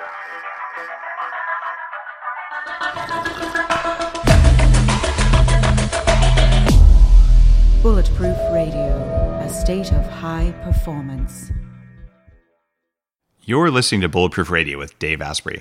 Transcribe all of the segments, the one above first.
Bulletproof Radio, a state of high performance. You're listening to Bulletproof Radio with Dave Asprey.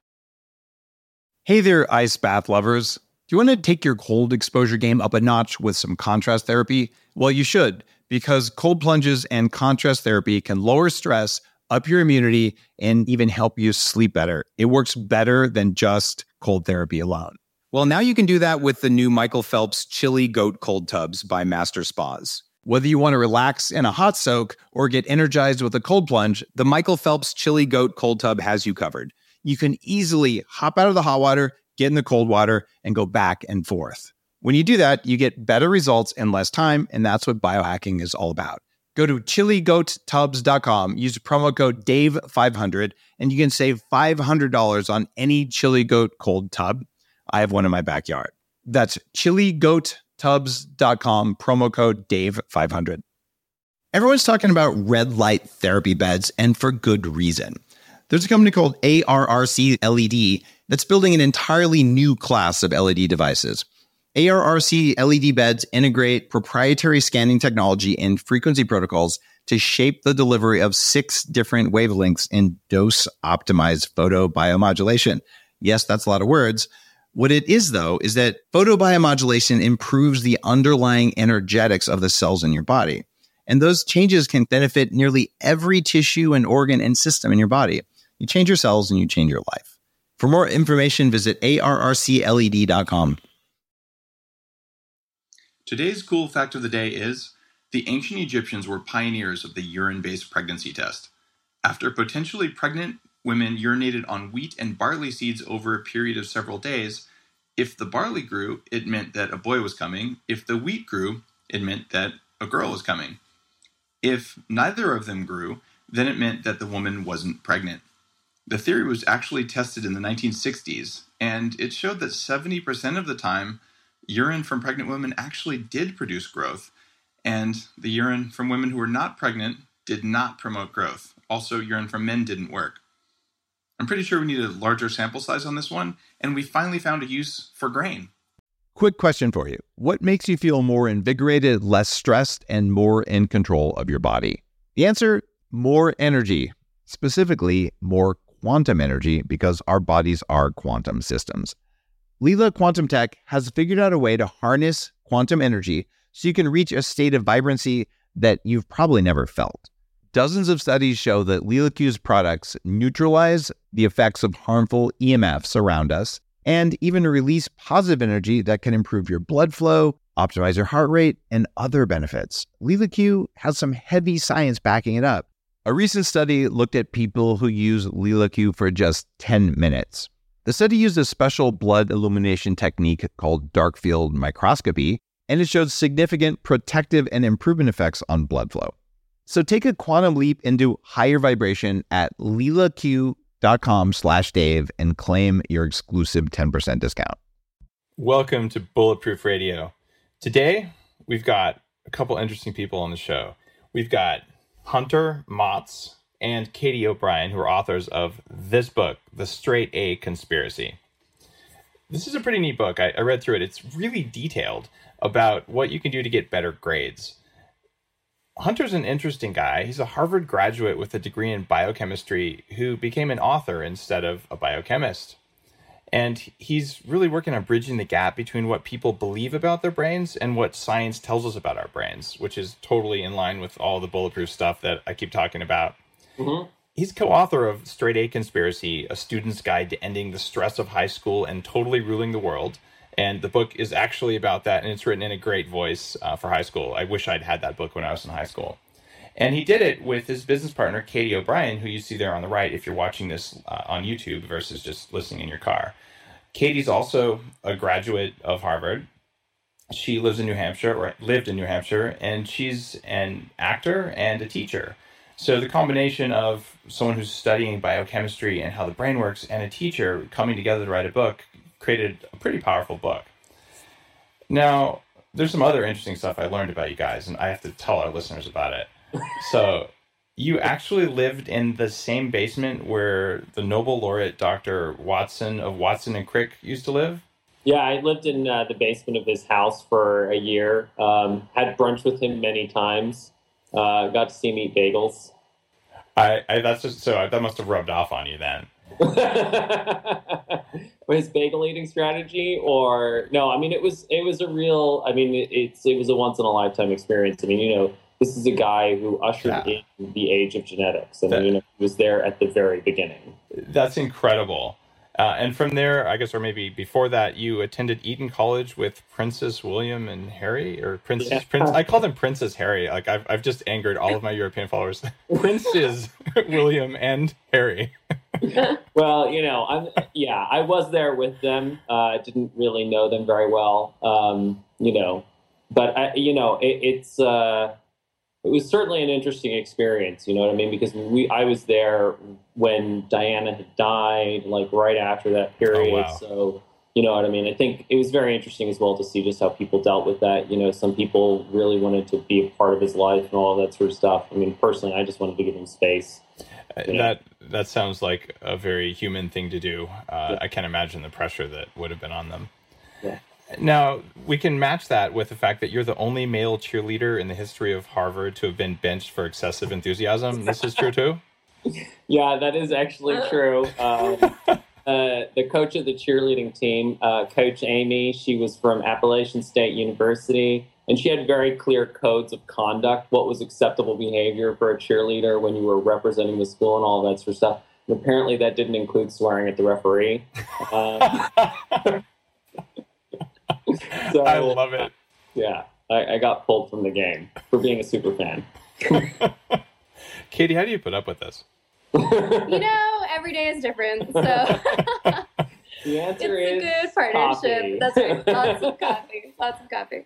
Hey there, ice bath lovers. Do you want to take your cold exposure game up a notch with some contrast therapy? Well, you should, because cold plunges and contrast therapy can lower stress, up your immunity, and even help you sleep better. It works better than just cold therapy alone. Well, now you can do that with the new Michael Phelps Chili Goat Cold Tubs by Master Spas. Whether you want to relax in a hot soak or get energized with a cold plunge, the Michael Phelps Chili Goat Cold Tub has you covered. You can easily hop out of the hot water, get in the cold water, and go back and forth. When you do that, you get better results in less time, and that's what biohacking is all about. Go to chiligoattubs.com, use promo code DAVE500, and you can save $500 on any Chili Goat Cold Tub. I have one in my backyard. That's chiligoattubs.com, promo code DAVE500. Everyone's talking about red light therapy beds, and for good reason. There's a company called ARRC LED that's building an entirely new class of LED devices. ARRC LED beds integrate proprietary scanning technology and frequency protocols to shape the delivery of 6 different wavelengths in dose-optimized photobiomodulation. Yes, that's a lot of words. What it is, though, is that photobiomodulation improves the underlying energetics of the cells in your body. And those changes can benefit nearly every tissue and organ and system in your body. You change your cells and you change your life. For more information, visit arrcled.com. Today's cool fact of the day is the ancient Egyptians were pioneers of the urine-based pregnancy test. After potentially pregnant women urinated on wheat and barley seeds over a period of several days, if the barley grew, it meant that a boy was coming. If the wheat grew, it meant that a girl was coming. If neither of them grew, then it meant that the woman wasn't pregnant. The theory was actually tested in the 1960s, and it showed that 70% of the time, urine from pregnant women actually did produce growth, and the urine from women who were not pregnant did not promote growth. Also, urine from men didn't work. I'm pretty sure we need a larger sample size on this one, and we finally found a use for grain. Quick question for you. What makes you feel more invigorated, less stressed, and more in control of your body? The answer, more energy. Specifically, more quantum energy, because our bodies are quantum systems. Leela Quantum Tech has figured out a way to harness quantum energy so you can reach a state of vibrancy that you've probably never felt. Dozens of studies show that Leela Q's products neutralize the effects of harmful EMFs around us and even release positive energy that can improve your blood flow, optimize your heart rate, and other benefits. Leela Q has some heavy science backing it up. A recent study looked at people who use Leela Q for just 10 minutes. The study used a special blood illumination technique called dark field microscopy, and it showed significant protective and improvement effects on blood flow. So take a quantum leap into higher vibration at leelaq.com/Dave and claim your exclusive 10% discount. Welcome to Bulletproof Radio. Today, we've got a couple interesting people on the show. We've got Hunter Motz and Katie O'Brien, who are authors of this book, The Straight A Conspiracy. This is a pretty neat book. I read through it. It's really detailed about what you can do to get better grades. Hunter's an interesting guy. He's a Harvard graduate with a degree in biochemistry who became an author instead of a biochemist. And he's really working on bridging the gap between what people believe about their brains and what science tells us about our brains, which is totally in line with all the bulletproof stuff that I keep talking about. Mm-hmm. He's co-author of Straight A Conspiracy, A Student's Guide to Ending the Stress of High School and Totally Ruling the World. And the book is actually about that, and it's written in a great voice for high school. I wish I'd had that book when I was in high school. And he did it with his business partner, Katie O'Brien, who you see there on the right if you're watching this on YouTube versus just listening in your car. Katie's also a graduate of Harvard. She lives in New Hampshire, or lived in New Hampshire, and she's an actor and a teacher. So the combination of someone who's studying biochemistry and how the brain works and a teacher coming together to write a book created a pretty powerful book. Now, there's some other interesting stuff I learned about you guys, and I have to tell our listeners about it. So You actually lived in the same basement where the Nobel laureate Dr. Watson of Watson and Crick used to live? Yeah, I lived in the basement of his house for a year. Had brunch with him many times. Got to see him eat bagels. That must have rubbed off on you then. His bagel eating strategy, or no? I mean, it was a real. I mean, it was a once in a lifetime experience. I mean, this is a guy who ushered in the age of genetics, and he was there at the very beginning. That's incredible. And from there, I guess, or maybe before that, you attended Eton College with Princess William and Harry, or Prince. I call them Princess Harry. Like I've just angered all of my European followers. Princes William and Harry. Well, I was there with them. I didn't really know them very well, but it was certainly an interesting experience, you know what I mean? Because I was there when Diana had died, like right after that period. Oh, wow. So, you know what I mean? I think it was very interesting as well to see just how people dealt with that. Some people really wanted to be a part of his life and all that sort of stuff. I mean, personally, I just wanted to give him space. That sounds like a very human thing to do. I can't imagine the pressure that would have been on them. Yeah. Now, we can match that with the fact that you're the only male cheerleader in the history of Harvard to have been benched for excessive enthusiasm. This is true, too? Yeah, that is actually true. The coach of the cheerleading team, Coach Amy, she was from Appalachian State University, and she had very clear codes of conduct, what was acceptable behavior for a cheerleader when you were representing the school and all that sort of stuff. And apparently that didn't include swearing at the referee. So, I love it. Yeah, I got pulled from the game for being a super fan. Katie, how do you put up with this? Every day is different, so the answer it's is a good partnership. coffee. That's right. Lots of coffee.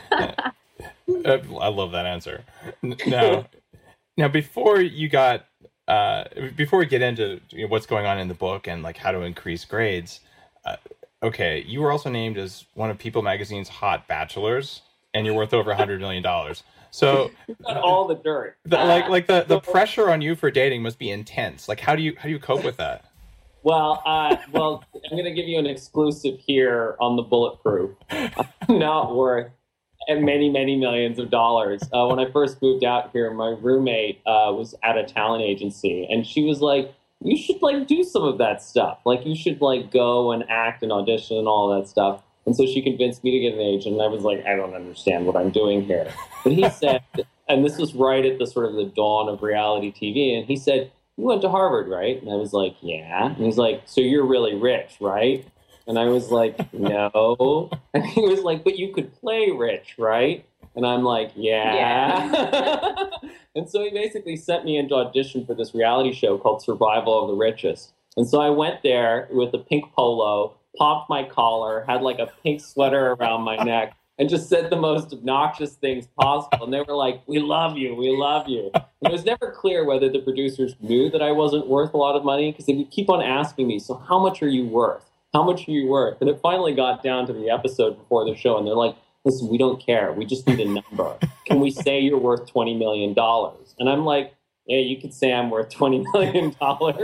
I love that answer. Now, before we get into what's going on in the book and like how to increase grades, okay, you were also named as one of People Magazine's hot bachelors, and you're worth over $100 million. So all the dirt. The pressure on you for dating must be intense. Like, how do you cope with that? Well, I'm going to give you an exclusive here on the Bulletproof. I'm not worth many, many millions of dollars. When I first moved out here, my roommate was at a talent agency, and she was like, you should do some of that stuff. You should go and act and audition and all that stuff. And so she convinced me to get an agent. And I was like, I don't understand what I'm doing here. But he said, and this was right at the sort of the dawn of reality TV. And he said, you went to Harvard, right? And I was like, yeah. And he's like, so you're really rich, right? And I was like, no. And he was like, but you could play rich, right? And I'm like, yeah. And so he basically sent me into audition for this reality show called Survival of the Richest. And so I went there with a pink polo, popped my collar, had a pink sweater around my neck, and just said the most obnoxious things possible. And they were like, we love you, we love you. And it was never clear whether the producers knew that I wasn't worth a lot of money, because they would keep on asking me, so how much are you worth? How much are you worth? And it finally got down to the episode before the show, and they're like, listen, we don't care. We just need a number. Can we say you're worth $20 million? And I'm like, yeah, you could say I'm worth $20 million.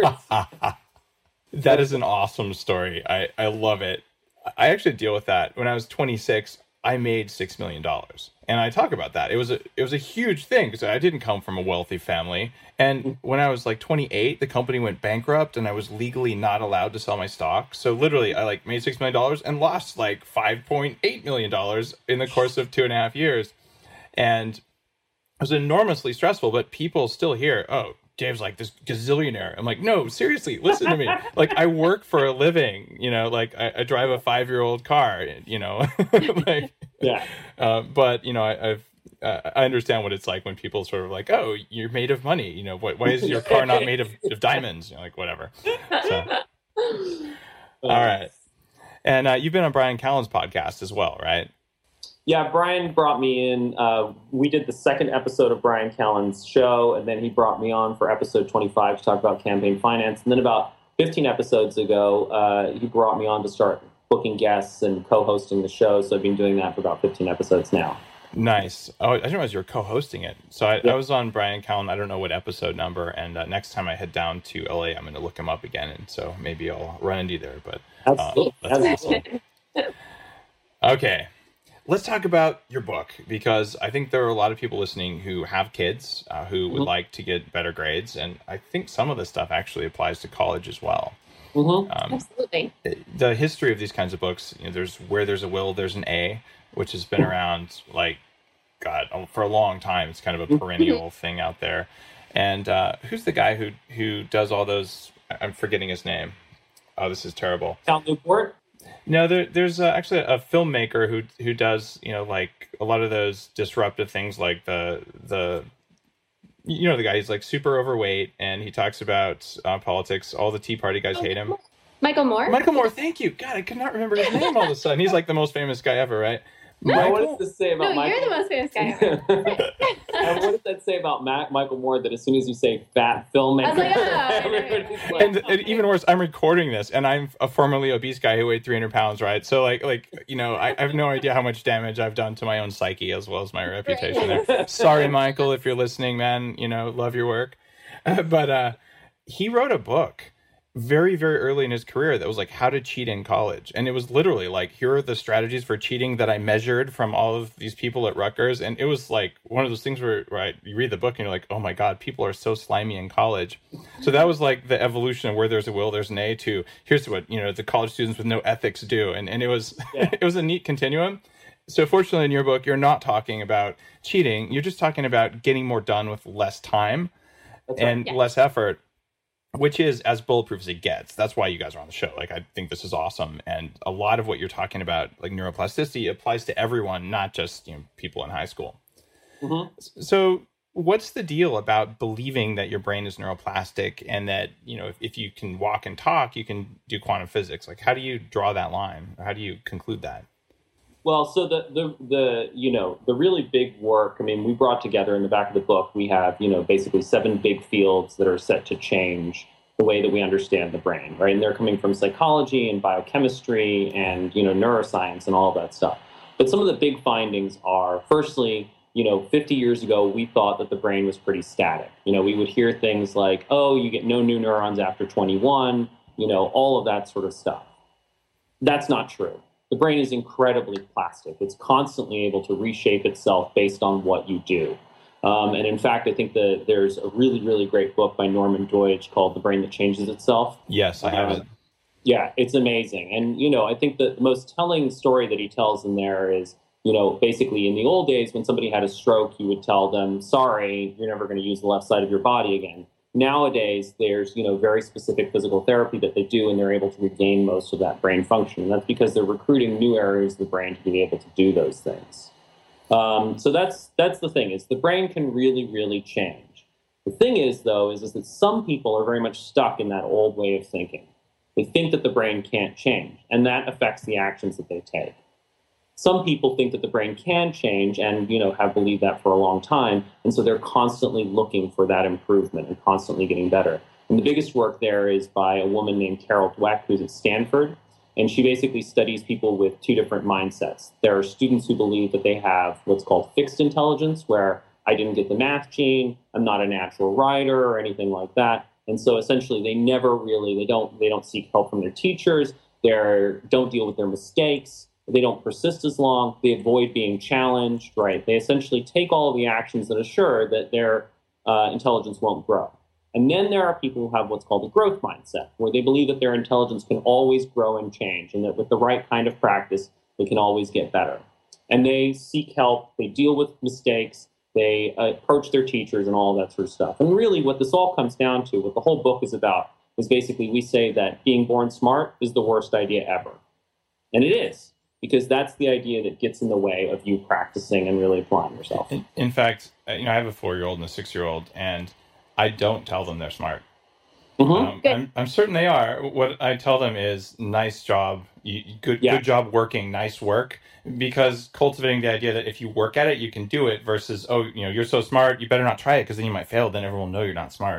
That is an awesome story. I love it. I actually deal with that. When I was 26, I made $6 million. And I talk about that. It was a huge thing because I didn't come from a wealthy family. And when I was 28, the company went bankrupt and I was legally not allowed to sell my stock. So literally I made $6 million and lost $5.8 million in the course of 2.5 years. And it was enormously stressful, but people still hear, oh, Dave's this gazillionaire. I'm like, no, seriously, listen to me. I work for a living, I drive a 5-year-old car, yeah. But, I understand what it's like when people sort of oh, you're made of money. Why is your car not made of diamonds? Whatever. So, all right. And you've been on Bryan Callen's podcast as well, right? Yeah, Bryan brought me in. We did the second episode of Bryan Callen's show, and then he brought me on for episode 25 to talk about campaign finance. And then about 15 episodes ago, he brought me on to start booking guests and co-hosting the show. So I've been doing that for about 15 episodes now. Nice. Oh, I didn't realize you were co-hosting it. So I was on Brian Callen. I don't know what episode number. And next time I head down to LA, I'm going to look him up again. And so maybe I'll run into you there. But that's awesome. Okay. Let's talk about your book, because I think there are a lot of people listening who have kids who would like to get better grades. And I think some of this stuff actually applies to college as well. Absolutely. The history of these kinds of books, there's Where There's a Will, There's an A, which has been around for a long time. It's kind of a perennial thing out there. And who's the guy who does all those? I'm forgetting his name. Oh, this is terrible. Cal Newport? No, there's actually a filmmaker who does like a lot of those disruptive things, like the guy who's like super overweight and he talks about politics. All the Tea Party guys hate him. Michael Moore? Michael Moore, thank you. God, I could not remember his name all of a sudden. He's like the most famous guy ever, right? What does this say about No, Michael? you're the most famous guy ever. And what does that say about Michael Moore, that as soon as you say fat filmmaker, I was like, oh, everybody's like, And even worse, I'm recording this, and I'm a formerly obese guy who weighed 300 pounds, right? So, I have no idea how much damage I've done to my own psyche as well as my reputation there. Sorry, Michael, if you're listening, man, love your work. But he wrote a book very, very early in his career that was like how to cheat in college. And it was literally like, here are the strategies for cheating that I measured from all of these people at Rutgers. And it was like one of those things where you read the book and you're like, oh my God, people are so slimy in college. So that was like the evolution of Where There's a Will, There's an A, to here's what, the college students with no ethics do. And it was, it was a neat continuum. So fortunately in your book, you're not talking about cheating. You're just talking about getting more done with less time and less effort, which is as bulletproof as it gets. That's why you guys are on the show. Like, I think this is awesome. And a lot of what you're talking about, like neuroplasticity, applies to everyone, not just, people in high school. So what's the deal about believing that your brain is neuroplastic and that, if you can walk and talk, you can do quantum physics? Like, how do you draw that line? Or how do you conclude that? Well, so the really big work, I mean, we brought together in the back of the book, we have, basically 7 big fields that are set to change the way that we understand the brain, right? And they're coming from psychology and biochemistry and, neuroscience and all of that stuff. But some of the big findings are, firstly, 50 years ago, we thought that the brain was pretty static. We would hear things like, oh, you get no new neurons after 21, all of that sort of stuff. That's not true. The brain is incredibly plastic. It's constantly able to reshape itself based on what you do. And in fact, I think that there's a really, really great book by Norman Doidge called The Brain That Changes Itself. Yes, I have it. Yeah, it's amazing. And, I think the most telling story that he tells in there is, basically in the old days when somebody had a stroke, you would tell them, sorry, you're never going to use the left side of your body again. Nowadays, there's, very specific physical therapy that they do, and they're able to regain most of that brain function. And that's because they're recruiting new areas of the brain to be able to do those things. So that's the thing, is the brain can really, really change. The thing is, though, is that some people are very much stuck in that old way of thinking. They think that the brain can't change, and that affects the actions that they take. Some people think that the brain can change and, have believed that for a long time. And so they're constantly looking for that improvement and constantly getting better. And the biggest work there is by a woman named Carol Dweck, who's at Stanford. And she basically studies people with 2 different mindsets. There are students who believe that they have what's called fixed intelligence, where I didn't get the math gene, I'm not a natural writer or anything like that. And so essentially they never really, they don't seek help from their teachers, they don't deal with their mistakes. They don't persist as long. They avoid being challenged, right? They essentially take all of the actions that assure that their intelligence won't grow. And then there are people who have what's called a growth mindset, where they believe that their intelligence can always grow and change, and that with the right kind of practice, they can always get better. And they seek help. They deal with mistakes. They approach their teachers and all that sort of stuff. And really what this all comes down to, what the whole book is about, is basically we say that being born smart is the worst idea ever. And it is. Because that's the idea that gets in the way of you practicing and really applying yourself. In fact, I have a 4-year-old and a 6-year-old, and I don't tell them they're smart. I'm certain they are. What I tell them is, nice job, good job working, nice work, because cultivating the idea that if you work at it, you can do it, versus, you're so smart, you better not try it because then you might fail, then everyone will know you're not smart.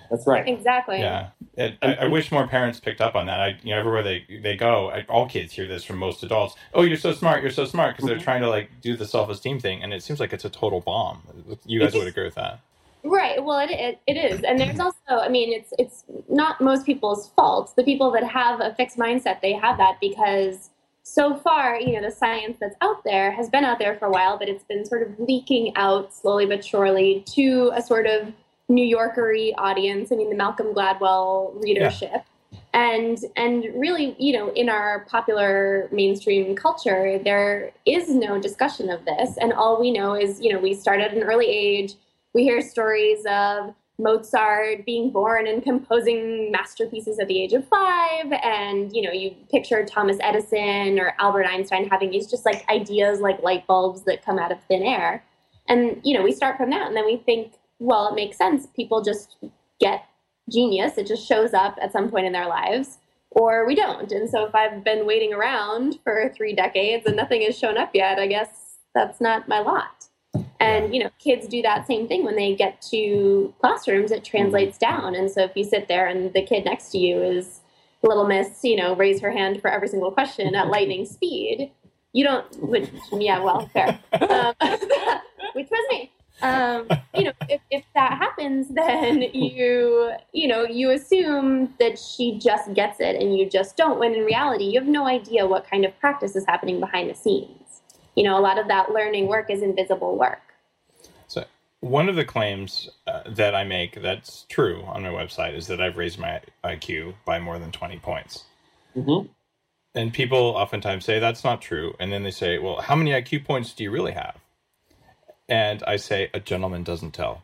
That's right. Exactly. Yeah. I wish more parents picked up on that. Everywhere they go, all kids hear this from most adults. Oh, you're so smart, because they're trying to like do the self-esteem thing, and it seems like it's a total bomb. You guys would agree with that? Right. Well, it is. And there's also, I mean, it's not most people's fault. The people that have a fixed mindset, they have that because so far, the science that's out there has been out there for a while, but it's been sort of leaking out slowly but surely to a sort of New Yorker-y audience. I mean, the Malcolm Gladwell readership. Yeah. And really, in our popular mainstream culture, there is no discussion of this. And all we know is, we start at an early age. We hear stories of Mozart being born and composing masterpieces at the age of 5. And, you picture Thomas Edison or Albert Einstein having these just like ideas like light bulbs that come out of thin air. And, we start from that and then we think, well, it makes sense. People just get genius. It just shows up at some point in their lives, or we don't. And so if I've been waiting around for 3 decades and nothing has shown up yet, I guess that's not my lot. And, kids do that same thing when they get to classrooms, it translates down. And so if you sit there and the kid next to you is little miss, raise her hand for every single question at lightning speed, you don't, fair. Which was me. If that happens, then you assume that she just gets it and you just don't, when in reality, you have no idea what kind of practice is happening behind the scenes. A lot of that learning work is invisible work. So one of the claims that I make that's true on my website is that I've raised my IQ by more than 20 points. Mm-hmm. And people oftentimes say that's not true. And then they say, well, how many IQ points do you really have? And I say, a gentleman doesn't tell.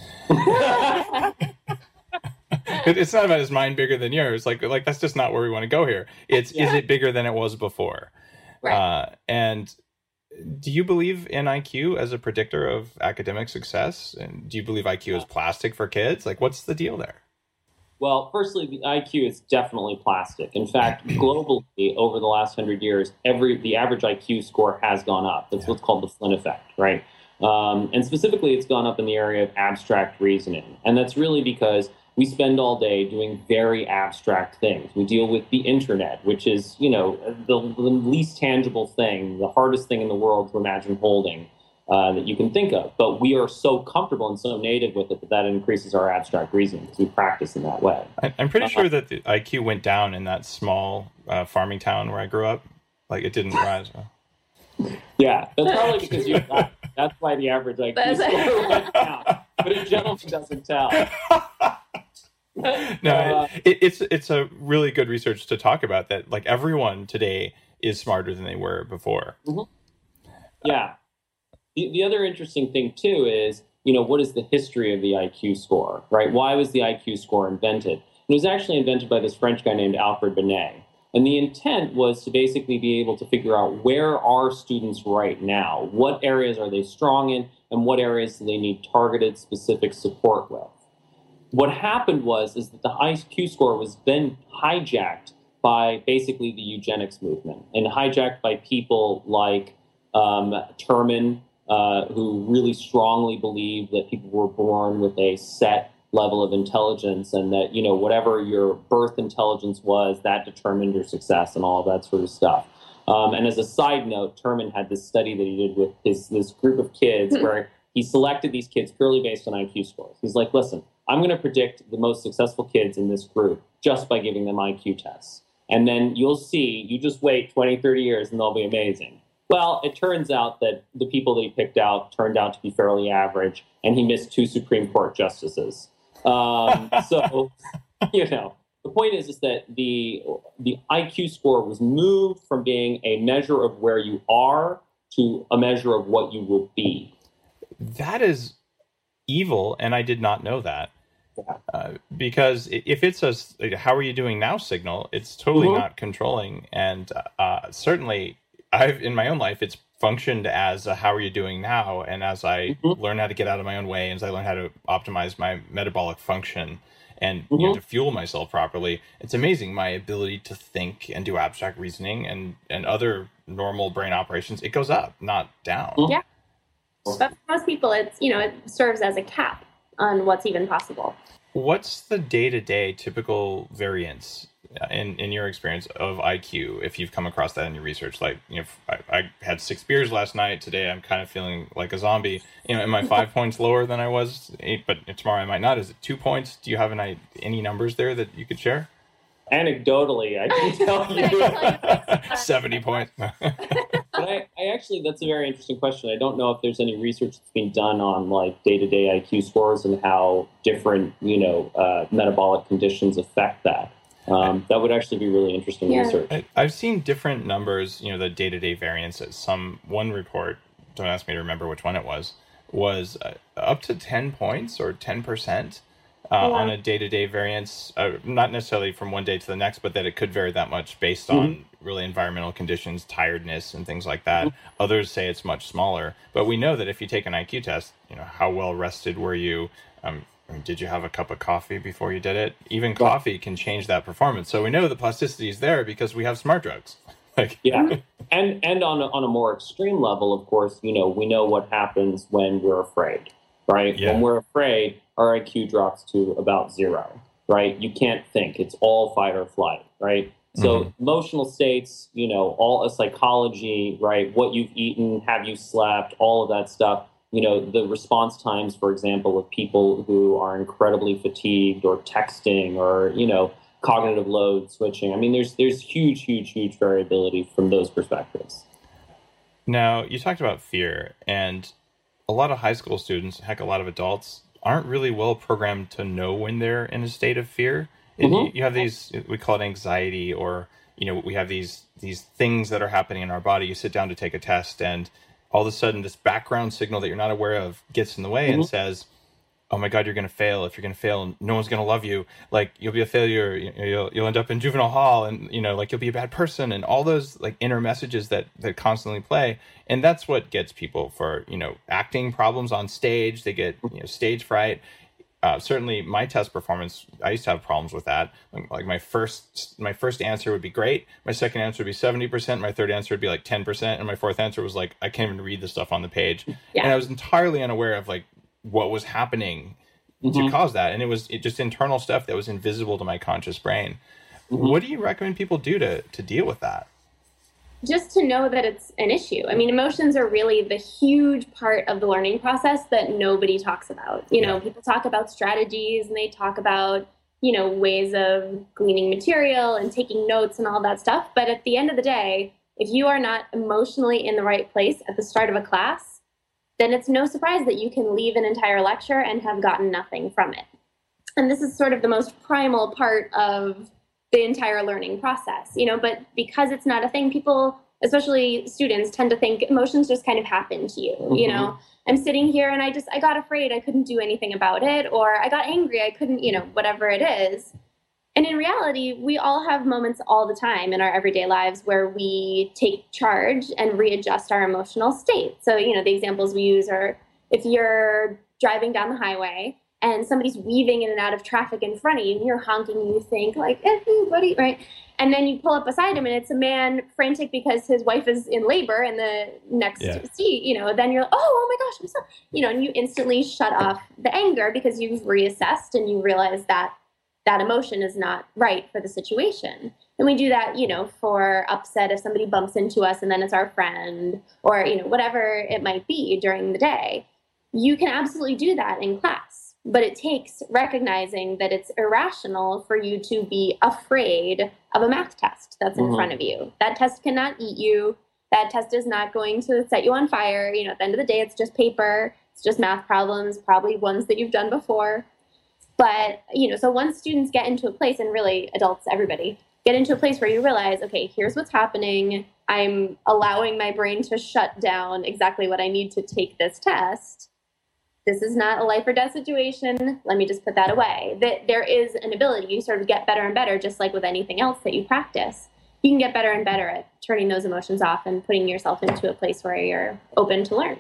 It's not about his mind bigger than yours. Like that's just not where we want to go here. Is it bigger than it was before? Right. And do you believe in IQ as a predictor of academic success? And do you believe IQ is plastic for kids? Like, what's the deal there? Well, firstly, the IQ is definitely plastic. In fact, globally, over the last 100 years, the average IQ score has gone up. That's what's called the Flynn effect, right? And specifically, it's gone up in the area of abstract reasoning. And that's really because we spend all day doing very abstract things. We deal with the internet, which is, the least tangible thing, the hardest thing in the world to imagine holding that you can think of. But we are so comfortable and so native with it that increases our abstract reasoning because we practice in that way. I'm pretty sure that the IQ went down in that small farming town where I grew up. Like, it didn't rise. Yeah, that's probably because that's why the average IQ score went down. But a gentleman doesn't tell. No, it's a really good research to talk about that. Like, everyone today is smarter than they were before. Mm-hmm. Yeah. The other interesting thing too is, what is the history of the IQ score, right? Why was the IQ score invented? It was actually invented by this French guy named Alfred Binet. And the intent was to basically be able to figure out where are students right now? What areas are they strong in? And what areas do they need targeted specific support with? What happened is that the IQ score was then hijacked by basically the eugenics movement and hijacked by people like Terman, who really strongly believed that people were born with a set level of intelligence and that, whatever your birth intelligence was, that determined your success and all of that sort of stuff. And as a side note, Terman had this study that he did with this group of kids where he selected these kids purely based on IQ scores. He's like, listen, I'm going to predict the most successful kids in this group just by giving them IQ tests. And then you'll see, you just wait 20, 30 years and they'll be amazing. Well, it turns out that the people that he picked out turned out to be fairly average, and he missed 2 Supreme Court justices. So, the point is that the IQ score was moved from being a measure of where you are to a measure of what you will be. That is evil, and I did not know that. Because if it's a how are you doing now signal, it's totally not controlling. And certainly, in my own life, it's functioned as a how are you doing now. And as I learn how to get out of my own way, and as I learn how to optimize my metabolic function and to fuel myself properly, it's amazing my ability to think and do abstract reasoning and other normal brain operations. It goes up, not down. Yeah. But for most people, it serves as a cap on what's even possible. What's the day-to-day typical variance in your experience of IQ, if you've come across that in your research? Like, I had 6 beers last night. Today I'm kind of feeling like a zombie. Am I 5 points lower than I was 8, but tomorrow I might not? Is it 2 points? Do you have any numbers there that you could share? Anecdotally, I can tell you 70 points. But I actually, that's a very interesting question. I don't know if there's any research that's being done on like day-to-day IQ scores and how different, metabolic conditions affect that. That would actually be really interesting research. I've seen different numbers, the day-to-day variance. One report, don't ask me to remember which one it was up to 10 points or 10%. On a day-to-day variance, not necessarily from one day to the next, but that it could vary that much based on really environmental conditions, tiredness, and things like that. Others say it's much smaller, but we know that if you take an IQ test, how well rested were you? Did you have a cup of coffee before you did it? Even coffee can change that performance. So we know the plasticity is there because we have smart drugs. And on a more extreme level, of course, we know what happens when we're afraid, right? Yeah. When we're afraid, our IQ drops to about 0, right? You can't think. It's all fight or flight, right? So emotional states, all a psychology, right? What you've eaten, have you slept, all of that stuff. The response times, for example, of people who are incredibly fatigued or texting or, cognitive load switching. I mean, there's huge variability from those perspectives. Now, you talked about fear, and a lot of high school students, heck, a lot of adults, aren't really well programmed to know when they're in a state of fear. You have these, we call it anxiety, or, we have these things that are happening in our body. You sit down to take a test, and all of a sudden this background signal that you're not aware of gets in the way and says, oh my God, you're going to fail. If you're going to fail, no one's going to love you. Like, you'll be a failure. You'll end up in juvenile hall, and, like, you'll be a bad person, and all those like inner messages that constantly play. And that's what gets people for, acting problems on stage. They get, stage fright. Certainly my test performance, I used to have problems with that. Like my first answer would be great. My second answer would be 70%. My third answer would be like 10%. And my fourth answer was like, I can't even read the stuff on the page. Yeah. And I was entirely unaware of like what was happening to cause that. And it was just internal stuff that was invisible to my conscious brain. What do you recommend people do to deal with that? Just to know that it's an issue. I mean, emotions are really the huge part of the learning process that nobody talks about. People talk about strategies and they talk about, ways of gleaning material and taking notes and all that stuff. But at the end of the day, if you are not emotionally in the right place at the start of a class, then it's no surprise that you can leave an entire lecture and have gotten nothing from it. And this is sort of the most primal part of the entire learning process, but because it's not a thing, people, especially students, tend to think emotions just kind of happen to you. I'm sitting here and I got afraid, I couldn't do anything about it, or I got angry, I couldn't, whatever it is. And in reality, we all have moments all the time in our everyday lives where we take charge and readjust our emotional state. So, the examples we use are if you're driving down the highway and somebody's weaving in and out of traffic in front of you, and you're honking, and you think, like, buddy, right? And then you pull up beside him, and it's a man frantic because his wife is in labor in the next seat, then you're like, oh my gosh, I'm so, and you instantly shut off the anger because you've reassessed and you realize that that emotion is not right for the situation. And we do that, for upset if somebody bumps into us and then it's our friend, or, whatever it might be during the day. You can absolutely do that in class. But it takes recognizing that it's irrational for you to be afraid of a math test that's in front of you. That test cannot eat you. That test is not going to set you on fire. At the end of the day, it's just paper. It's just math problems, probably ones that you've done before. But, so once students get into a place, and really adults, everybody, get into a place where you realize, okay, here's what's happening. I'm allowing my brain to shut down exactly what I need to take this test. This is not a life or death situation. Let me just put that away. That there is an ability. You sort of get better and better, just like with anything else that you practice. You can get better and better at turning those emotions off and putting yourself into a place where you're open to learn.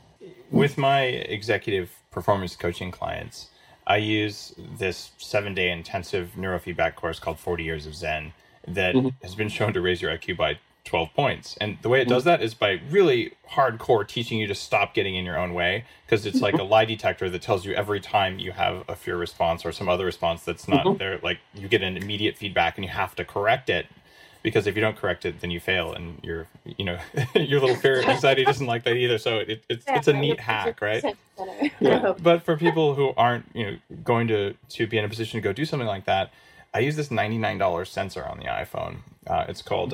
With my executive performance coaching clients, I use this 7-day intensive neurofeedback course called 40 Years of Zen that has been shown to raise your IQ by 12 points. And the way it does that is by really hardcore teaching you to stop getting in your own way, because it's like a lie detector that tells you every time you have a fear response or some other response that's not there, like you get an immediate feedback and you have to correct it, because if you don't correct it, then you fail, and your little fear anxiety doesn't like that either. So it's a neat hack, right? Yeah. But for people who aren't going to be in a position to go do something like that, I use this $99 sensor on the iPhone. It's called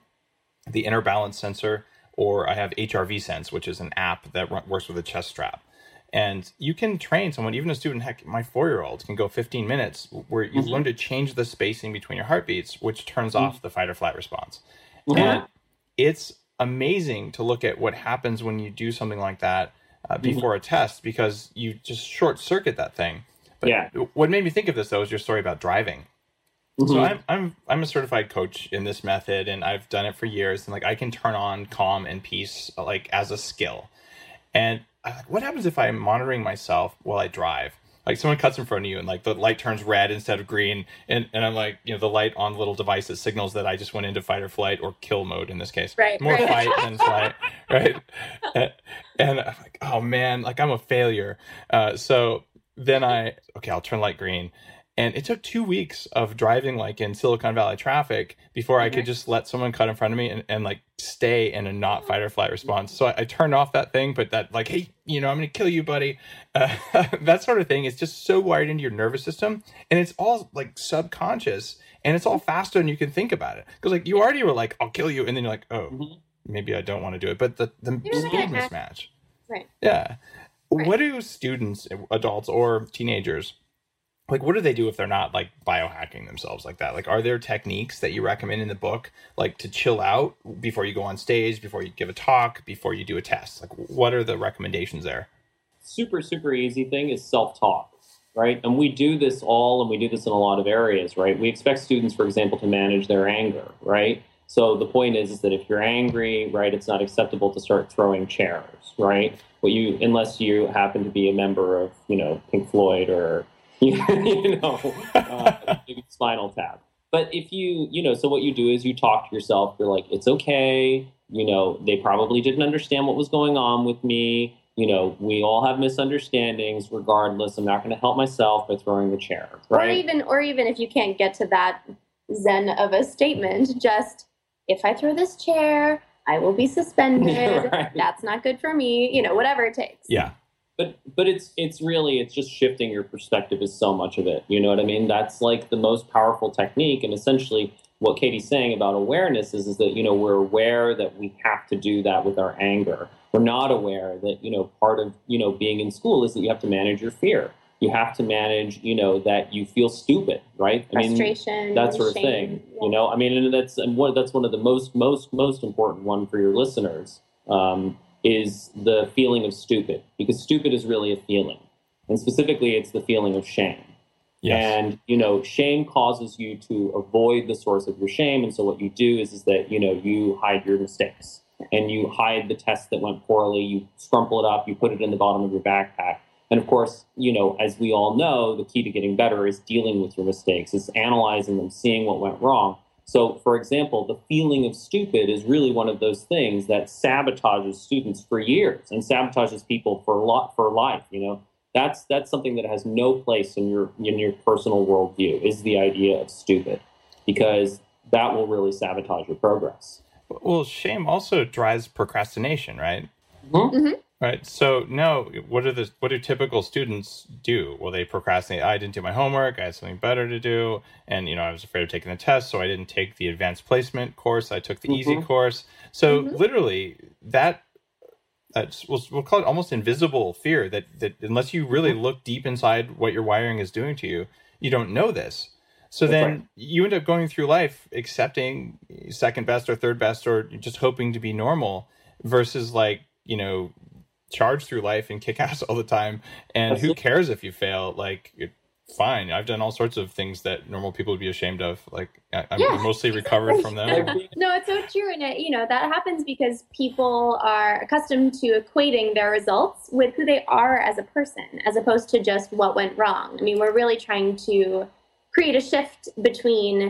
the Inner Balance Sensor, or I have HRV Sense, which is an app that works with a chest strap. And you can train someone, even a student, heck, my 4-year-old can go 15 minutes where you learn to change the spacing between your heartbeats, which turns off the fight or flight response. And it's amazing to look at what happens when you do something like that before a test, because you just short circuit that thing. But what made me think of this, though, is your story about driving. So I'm a certified coach in this method, and I've done it for years. And like I can turn on calm and peace like as a skill. And I'm like, what happens if I'm monitoring myself while I drive? Like someone cuts in front of you and like the light turns red instead of green, and I'm like, the light on the little device that signals that I just went into fight or flight, or kill mode in this case. More fight than flight, right? And I'm like, oh man, like I'm a failure. So then I'll turn light green. And it took 2 weeks of driving like in Silicon Valley traffic before I could just let someone cut in front of me and like stay in a not fight or flight response. So I turned off that thing, but that like, hey, I'm going to kill you, buddy. That sort of thing is just so wired into your nervous system. And it's all like subconscious, and it's all faster than you can think about it. Because like you already were like, I'll kill you. And then you're like, oh, maybe I don't want to do it. But the speed mismatch. Right. Yeah. Right. What do students, adults or teenagers, like, what do they do if they're not like biohacking themselves like that? Like, are there techniques that you recommend in the book, like to chill out before you go on stage, before you give a talk, before you do a test? Like, what are the recommendations there? Super, super easy thing is self-talk, right? And we do this and we do this in a lot of areas, right? We expect students, for example, to manage their anger, right? So the point is that if you're angry, right, it's not acceptable to start throwing chairs, right? Unless you happen to be a member of, Pink Floyd or Spinal Tap. But if so what you do is you talk to yourself. You're like, it's okay. They probably didn't understand what was going on with me. We all have misunderstandings. Regardless, I'm not going to help myself by throwing the chair. Right? Or even if you can't get to that zen of a statement, just if I throw this chair, I will be suspended. Right. That's not good for me. Whatever it takes. Yeah. But it's just shifting your perspective is so much of it. You know what I mean? That's like the most powerful technique. And essentially what Katie's saying about awareness is that, we're aware that we have to do that with our anger. We're not aware that, part of, being in school is that you have to manage your fear. You have to manage, that you feel stupid, right? Frustration, that sort of shame, thing, and that's one of the most important one for your listeners. Is the feeling of stupid, because stupid is really a feeling. And specifically, it's the feeling of shame. Yes. And, shame causes you to avoid the source of your shame. And so what you do is that, you hide your mistakes, and you hide the test that went poorly. You scrumple it up, you put it in the bottom of your backpack. And of course, as we all know, the key to getting better is dealing with your mistakes, is analyzing them, seeing what went wrong. So, for example, the feeling of stupid is really one of those things that sabotages students for years and sabotages people for life. That's something that has no place in your personal worldview, is the idea of stupid, because that will really sabotage your progress. Well, shame also drives procrastination, right? Mm-hmm. Right. So now, what do typical students do? Well, they procrastinate. I didn't do my homework. I had something better to do. And, I was afraid of taking the test, so I didn't take the advanced placement course. I took the easy course. So literally we'll call it almost invisible fear that unless you really look deep inside what your wiring is doing to you, you don't know this. So then you end up going through life accepting second best or third best, or just hoping to be normal, versus charge through life and kick ass all the time. And who cares if you fail? Like, fine. I've done all sorts of things that normal people would be ashamed of. Like, I'm mostly recovered from them. No, it's so true. And that happens because people are accustomed to equating their results with who they are as a person, as opposed to just what went wrong. I mean, we're really trying to create a shift between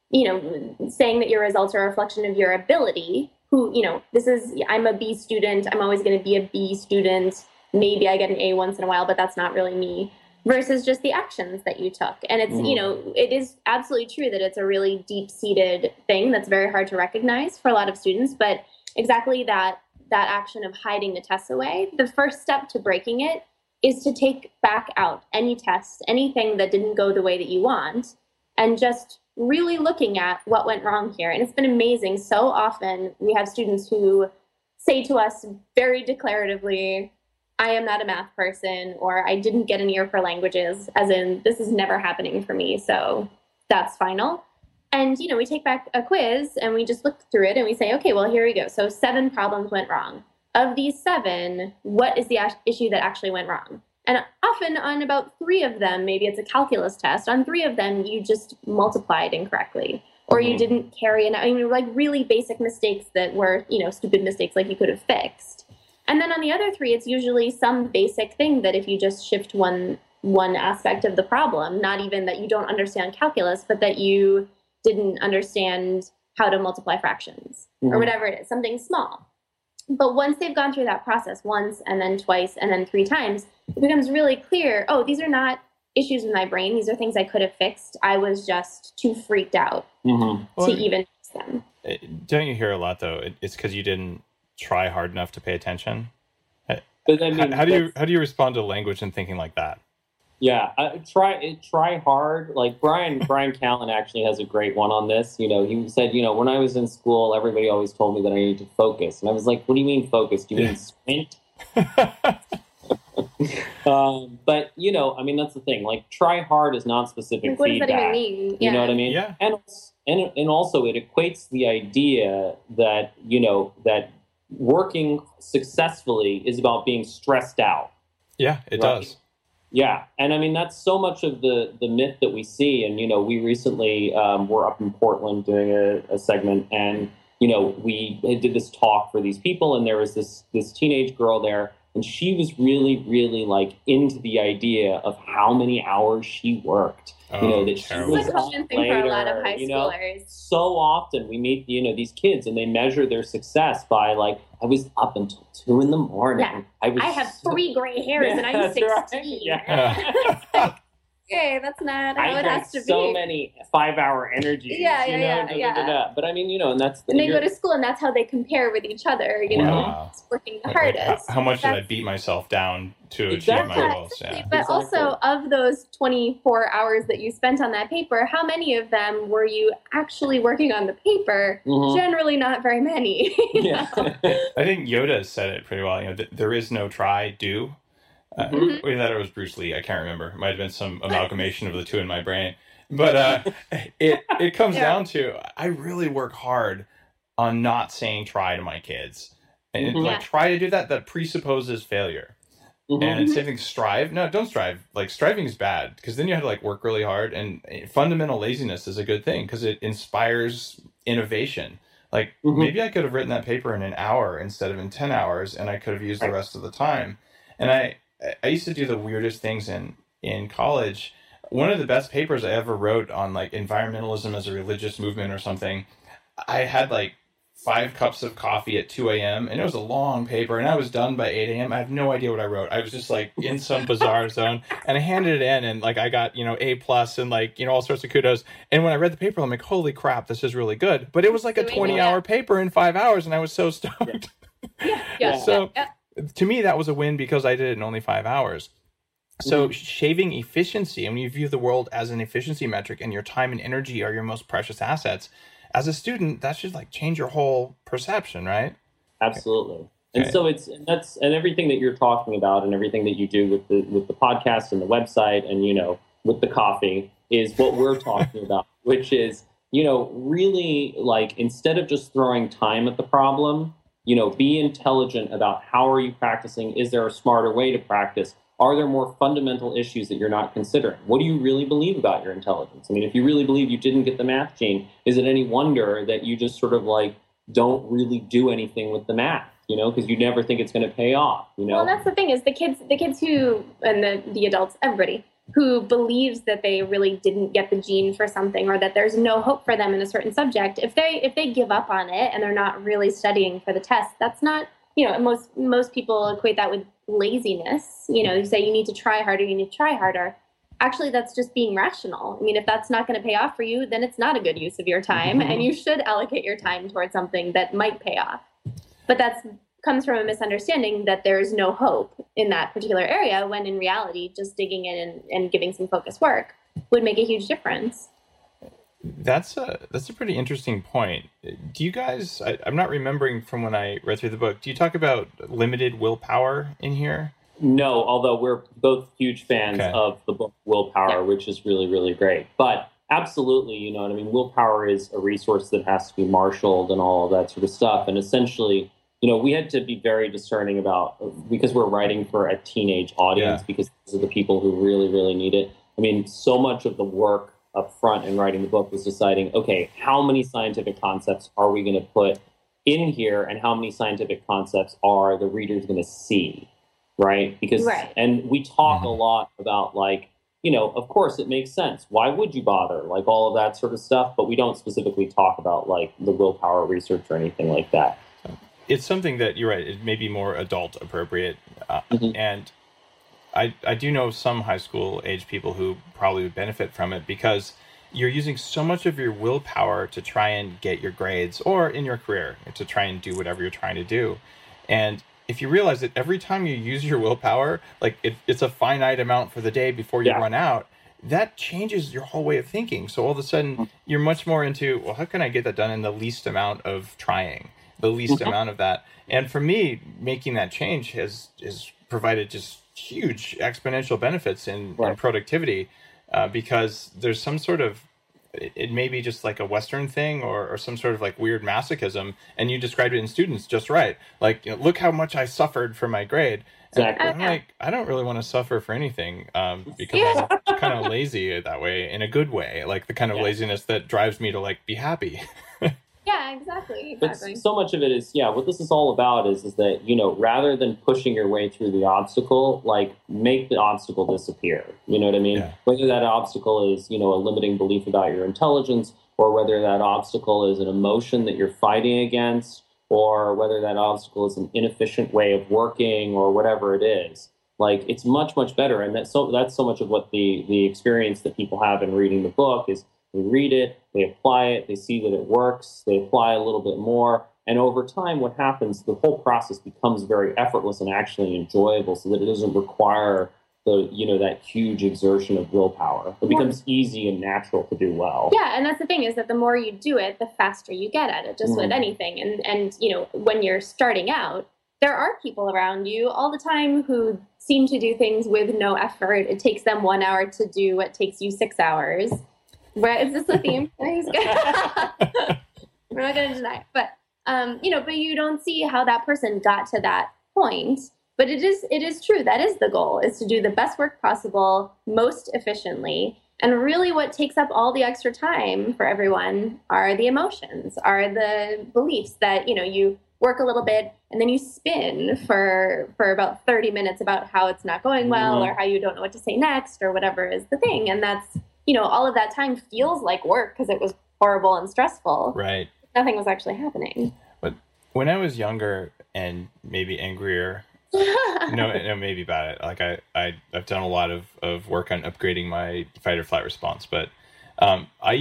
saying that your results are a reflection of your ability, I'm a B student, I'm always going to be a B student. Maybe I get an A once in a while, but that's not really me, versus just the actions that you took. And it's, it is absolutely true that it's a really deep-seated thing that's very hard to recognize for a lot of students, but exactly that action of hiding the tests away, the first step to breaking it is to take back out any test, anything that didn't go the way that you want, and just really looking at what went wrong here. And it's been amazing. So often we have students who say to us very declaratively, I am not a math person, or I didn't get an ear for languages, as in this is never happening for me, so that's final. And, we take back a quiz and we just look through it and we say, okay, well, here we go. So 7 problems went wrong. Of these 7, what is the issue that actually went wrong? And often on about 3 of them, maybe it's a calculus test, on 3 of them, you just multiplied incorrectly, or you didn't carry like really basic mistakes that were, stupid mistakes like you could have fixed. And then on the other 3, it's usually some basic thing that if you just shift one aspect of the problem, not even that you don't understand calculus, but that you didn't understand how to multiply fractions or whatever it is, something small. But once they've gone through that process once and then twice and then 3 times, it becomes really clear, oh, these are not issues in my brain. These are things I could have fixed. I was just too freaked out to even fix them. Don't you hear a lot, though? It's because you didn't try hard enough to pay attention. But I mean, how do you respond to language and thinking like that? Yeah, try hard. Like Brian Callen actually has a great one on this. He said, when I was in school, everybody always told me that I needed to focus, and I was like, what do you mean focus? Do you mean sprint? But that's the thing. Like, try hard is not specific like, what feedback. What does that even mean? You know what I mean? Yeah. And also it equates the idea that that working successfully is about being stressed out. Yeah, it does. Yeah, and I mean that's so much of the myth that we see. And we recently were up in Portland doing a segment, and we did this talk for these people, and there was this teenage girl there, and she was really, really like into the idea of how many hours she worked. That she was it's a common thing for a lot of high schoolers. So often we meet these kids, and they measure their success by like, I was up until 2 a.m. Yeah. I have 3 gray hairs and I'm 16. Right. Yeah. Okay, that's not how it has to be. So many 5-hour energies. Yeah. But I mean, and that's and they go to school, and that's how they compare with each other. Wow. It's working the hardest. How much did I beat myself down to achieve my goals? Yeah. But also, of those 24 hours that you spent on that paper, how many of them were you actually working on the paper? Generally, not very many. Yeah. I think Yoda said it pretty well. There is no try, do. Or that it was Bruce Lee. I can't remember. It might have been some amalgamation of the 2 in my brain. But it comes down to, I really work hard on not saying try to my kids. And like, try to do that presupposes failure. And same thing, strive. No, don't strive. Like, striving is bad, because then you have to like work really hard. And fundamental laziness is a good thing because it inspires innovation. Like, maybe I could have written that paper in an hour instead of in 10 hours, and I could have used the rest of the time. And I used to do the weirdest things in college. One of the best papers I ever wrote on like environmentalism as a religious movement or something, I had like 5 cups of coffee at 2 a.m. and it was a long paper, and I was done by 8 a.m. I have no idea what I wrote. I was just like in some bizarre zone, and I handed it in, and like I got, A+ and like, all sorts of kudos. And when I read the paper, I'm like, holy crap, this is really good. But it was like a 20-hour paper in 5 hours, and I was so stoked. To me, that was a win because I did it in only 5 hours. So shaving efficiency, and when you view the world as an efficiency metric and your time and energy are your most precious assets, as a student, that should like change your whole perception, right? Absolutely. And so that's everything that you're talking about, and everything that you do with the podcast and the website and, with the coffee is what we're talking about, which is, really like, instead of just throwing time at the problem, be intelligent about how are you practicing? Is there a smarter way to practice? Are there more fundamental issues that you're not considering? What do you really believe about your intelligence? I mean, if you really believe you didn't get the math gene, is it any wonder that you just sort of like don't really do anything with the math, because you never think it's going to pay off, Well, that's the thing is the kids who, and the adults, everybody, who believes that they really didn't get the gene for something, or that there's no hope for them in a certain subject, if they give up on it and they're not really studying for the test, that's not, most people equate that with laziness. You say you need to try harder, you need to try harder. Actually, that's just being rational. I mean, if that's not going to pay off for you, then it's not a good use of your time, and you should allocate your time towards something that might pay off. But that comes from a misunderstanding that there's no hope in that particular area, when in reality, just digging in and giving some focused work would make a huge difference. That's a pretty interesting point. Do you guys, I'm not remembering from when I read through the book, do you talk about limited willpower in here? No, although we're both huge fans of the book Willpower, which is really, really great. But absolutely, you know what I mean? Willpower is a resource that has to be marshaled and all of that sort of stuff. And essentially, we had to be very discerning about, because we're writing for a teenage audience, because these are the people who really, really need it. I mean, so much of the work up front in writing the book was deciding, okay, how many scientific concepts are we going to put in here, and how many scientific concepts are the readers going to see? Right? Because, and we talk a lot about, like, of course it makes sense. Why would you bother? Like, all of that sort of stuff. But we don't specifically talk about, like, the willpower research or anything like that. It's something that, you're right, it may be more adult appropriate. And I do know some high school age people who probably would benefit from it, because you're using so much of your willpower to try and get your grades, or in your career to try and do whatever you're trying to do. And if you realize that every time you use your willpower, like it's a finite amount for the day before you run out, that changes your whole way of thinking. So all of a sudden you're much more into, well, how can I get that done in the least amount of trying, the least amount of that? And for me, making that change has provided just huge exponential benefits in productivity, because there's some sort of, it may be just like a Western thing, or some sort of like weird masochism. And you described it in students just right. Like, look how much I suffered for my grade. Exactly. I'm like, I don't really want to suffer for anything, because I'm kind of lazy that way, in a good way, like the kind of laziness that drives me to, like, be happy. Yeah, exactly. But so much of it is, what this is all about is that, rather than pushing your way through the obstacle, like, make the obstacle disappear. You know what I mean? Yeah. Whether that obstacle is, a limiting belief about your intelligence, or whether that obstacle is an emotion that you're fighting against, or whether that obstacle is an inefficient way of working, or whatever it is. Like, it's much, much better. And that's so much of what the experience that people have in reading the book is. They read it, they apply it, they see that it works, they apply a little bit more. And over time, what happens, the whole process becomes very effortless and actually enjoyable, so that it doesn't require that huge exertion of willpower. It becomes easy and natural to do well. Yeah, and that's the thing, is that the more you do it, the faster you get at it, just with anything. And when you're starting out, there are people around you all the time who seem to do things with no effort. It takes them 1 hour to do what takes you 6 hours. Right? Is this the theme? We're not going to deny it. But, but you don't see how that person got to that point. But it is true. That is the goal, is to do the best work possible, most efficiently. And really what takes up all the extra time for everyone are the emotions, are the beliefs that, you work a little bit and then you spin for about 30 minutes about how it's not going well, or how you don't know what to say next, or whatever is the thing. And that's, all of that time feels like work because it was horrible and stressful. Right. Nothing was actually happening. But when I was younger and maybe angrier, no, maybe about it. Like I've done a lot of work on upgrading my fight or flight response. But I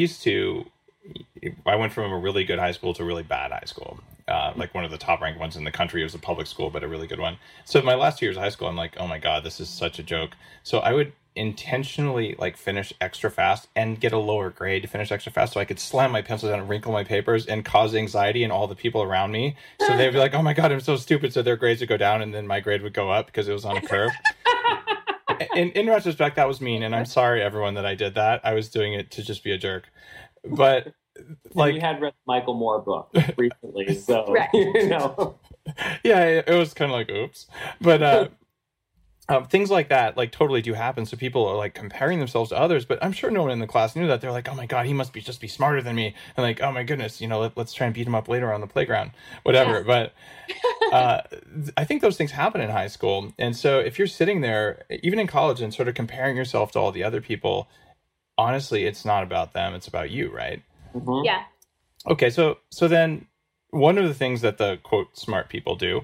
went from a really good high school to a really bad high school. Like one of the top ranked ones in the country. It was a public school, but a really good one. So my last 2 years of high school, I'm like, oh my God, this is such a joke. So I would intentionally finish extra fast and get a lower grade to finish extra fast, so I could slam my pencil down and wrinkle my papers and cause anxiety in all the people around me. So they'd be like, oh my God, I'm so stupid. So their grades would go down and then my grade would go up because it was on a curve. In retrospect, that was mean. And I'm sorry, everyone, that I did that. I was doing it to just be a jerk. But you had read the Michael Moore book recently, so Yeah, it was kind of like, oops. But things like that, totally do happen. So people are comparing themselves to others, but I'm sure no one in the class knew that. They're like, oh my God, he must just be smarter than me. And oh my goodness, let's try and beat him up later on the playground, whatever. But I think those things happen in high school. And so if you're sitting there, even in college, and sort of comparing yourself to all the other people, honestly, it's not about them. It's about you, right? Mm-hmm. Yeah. Okay, so then one of the things that the, quote, smart people do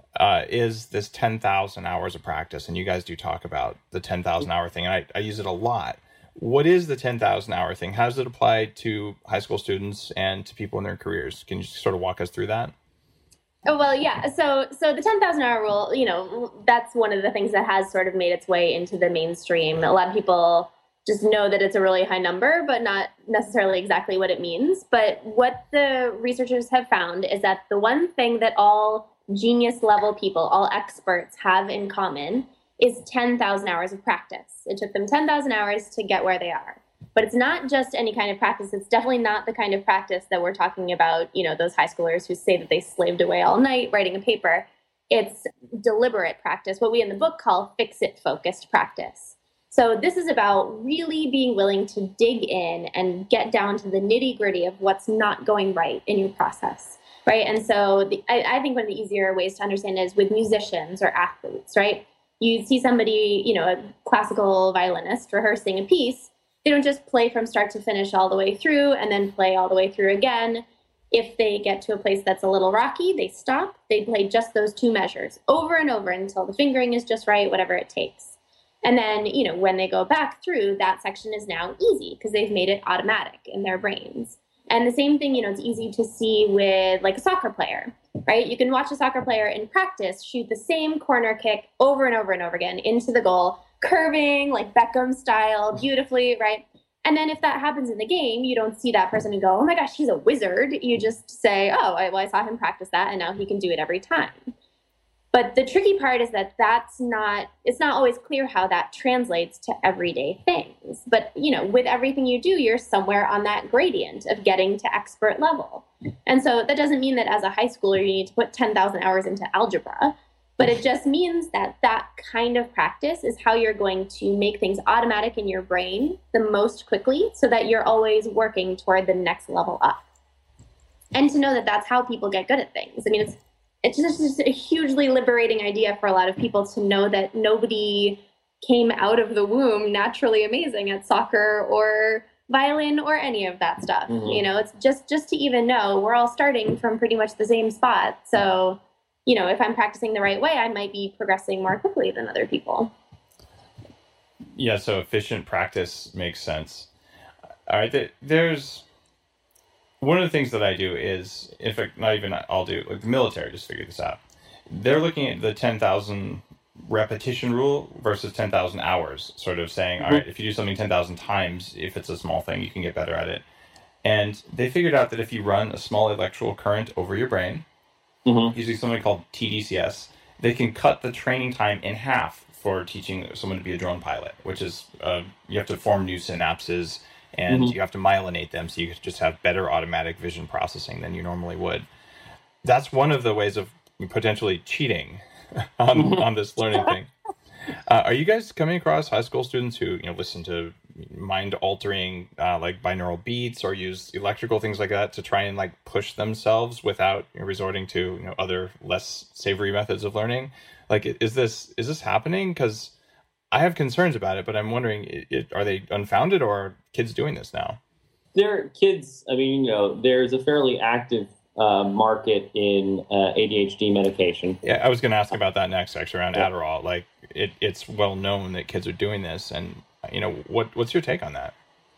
is this 10,000 hours of practice. And you guys do talk about the 10,000 hour thing, and I use it a lot. What is the 10,000 hour thing? How does it apply to high school students and to people in their careers? Can you sort of walk us through that? Oh, well, yeah. So the 10,000 hour rule, that's one of the things that has sort of made its way into the mainstream. A lot of people just know that it's a really high number, but not necessarily exactly what it means. But what the researchers have found is that the one thing that all genius level people, all experts have in common is 10,000 hours of practice. It took them 10,000 hours to get where they are. But it's not just any kind of practice. It's definitely not the kind of practice that we're talking about, those high schoolers who say that they slaved away all night writing a paper. It's deliberate practice, what we in the book call fix-it-focused practice. So this is about really being willing to dig in and get down to the nitty-gritty of what's not going right in your process, right? And so I think one of the easier ways to understand is with musicians or athletes, right? You see somebody, a classical violinist rehearsing a piece. They don't just play from start to finish all the way through and then play all the way through again. If they get to a place that's a little rocky, they stop. They play just those two measures over and over until the fingering is just right, whatever it takes. And then, when they go back through, that section is now easy because they've made it automatic in their brains. And the same thing, it's easy to see with like a soccer player, right? You can watch a soccer player in practice shoot the same corner kick over and over and over again into the goal, curving like Beckham style beautifully, right? And then if that happens in the game, you don't see that person and go, oh my gosh, he's a wizard. You just say, oh, I saw him practice that and now he can do it every time. But the tricky part is that it's not always clear how that translates to everyday things. But, with everything you do, you're somewhere on that gradient of getting to expert level. And so that doesn't mean that as a high schooler, you need to put 10,000 hours into algebra. But it just means that kind of practice is how you're going to make things automatic in your brain the most quickly so that you're always working toward the next level up. And to know that that's how people get good at things. I mean, it's just a hugely liberating idea for a lot of people to know that nobody came out of the womb naturally amazing at soccer or violin or any of that stuff. Mm-hmm. It's just to even know we're all starting from pretty much the same spot. So, if I'm practicing the right way, I might be progressing more quickly than other people. Yeah, so efficient practice makes sense. All right, there's one of the things that I do is, in fact, not even I'll do, like the military just figured this out. They're looking at the 10,000 repetition rule versus 10,000 hours, sort of saying, all right, if you do something 10,000 times, if it's a small thing, you can get better at it. And they figured out that if you run a small electrical current over your brain, using something called TDCS, they can cut the training time in half for teaching someone to be a drone pilot, which is you have to form new synapses and you have to myelinate them so you just have better automatic vision processing than you normally would. That's one of the ways of potentially cheating on this learning thing. Are you guys coming across high school students who listen to mind-altering like binaural beats or use electrical things like that to try and like push themselves without resorting to other less savory methods of learning? Like, is this happening? Because I have concerns about it, but I'm wondering, are they unfounded or are kids doing this now? They're kids. I mean, there's a fairly active market in ADHD medication. Yeah, I was going to ask about that next, actually, around Adderall. Like, it's well known that kids are doing this, and what's your take on that?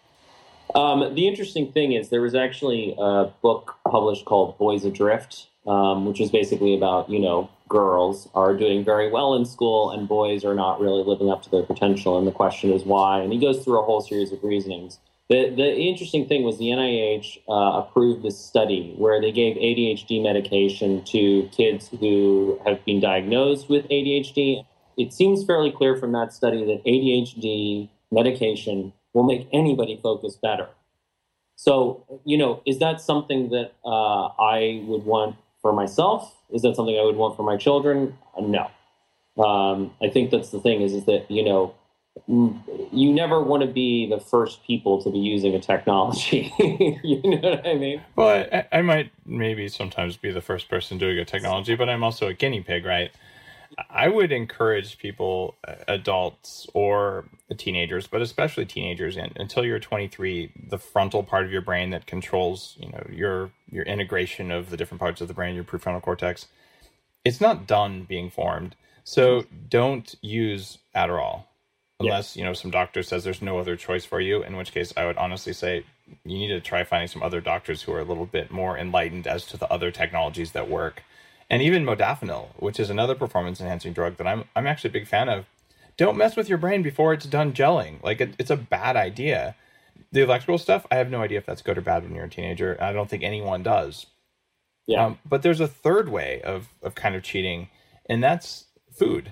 The interesting thing is there was actually a book published called Boys Adrift, which is basically about, girls are doing very well in school and boys are not really living up to their potential. And the question is why? And he goes through a whole series of reasonings. The interesting thing was the NIH approved this study where they gave ADHD medication to kids who have been diagnosed with ADHD. It seems fairly clear from that study that ADHD medication will make anybody focus better. So, is that something that I would want for myself? Is that something I would want for my children? No. I think that's the thing is that, you never want to be the first people to be using a technology. You know what I mean? Well, I might maybe sometimes be the first person doing a technology, but I'm also a guinea pig, right? I would encourage people, adults or teenagers, but especially teenagers, and until you're 23, the frontal part of your brain that controls, your integration of the different parts of the brain, your prefrontal cortex, it's not done being formed. So don't use Adderall unless, some doctor says there's no other choice for you, in which case I would honestly say you need to try finding some other doctors who are a little bit more enlightened as to the other technologies that work. And even modafinil, which is another performance-enhancing drug that I'm actually a big fan of. Don't mess with your brain before it's done gelling. Like, it's a bad idea. The electrical stuff, I have no idea if that's good or bad when you're a teenager. I don't think anyone does. Yeah. But there's a third way of kind of cheating, and that's food.